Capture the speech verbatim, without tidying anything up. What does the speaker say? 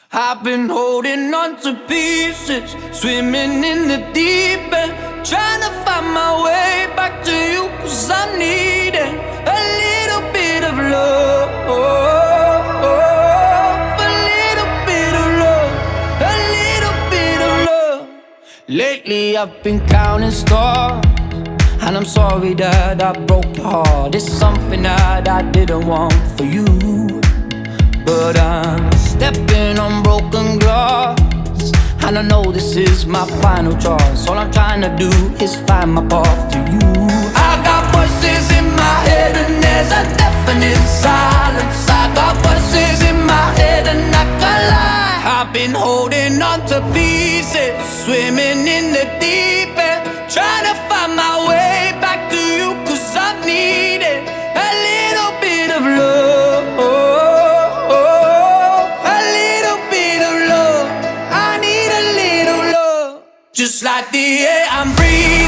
I've been holding on to pieces, swimming in the deep end, trying to find my way back to you, cause I'm needing a little bit of love, a little bit of love, a little bit of love. Lately I've been counting stars, and I'm sorry that I broke your heart. It's something that I didn't want for you, but I'm stepping on broken glass, and I know this is my final choice. All I'm trying to do is find my path to you. I got voices in my head and there's a deafening silence. I got voices in my head and I can't lie. I've been holding on to pieces, swimming in the deep end, trying to find my way back to you, cause I'm needing a little bit of love. Just like the air I'm breathing,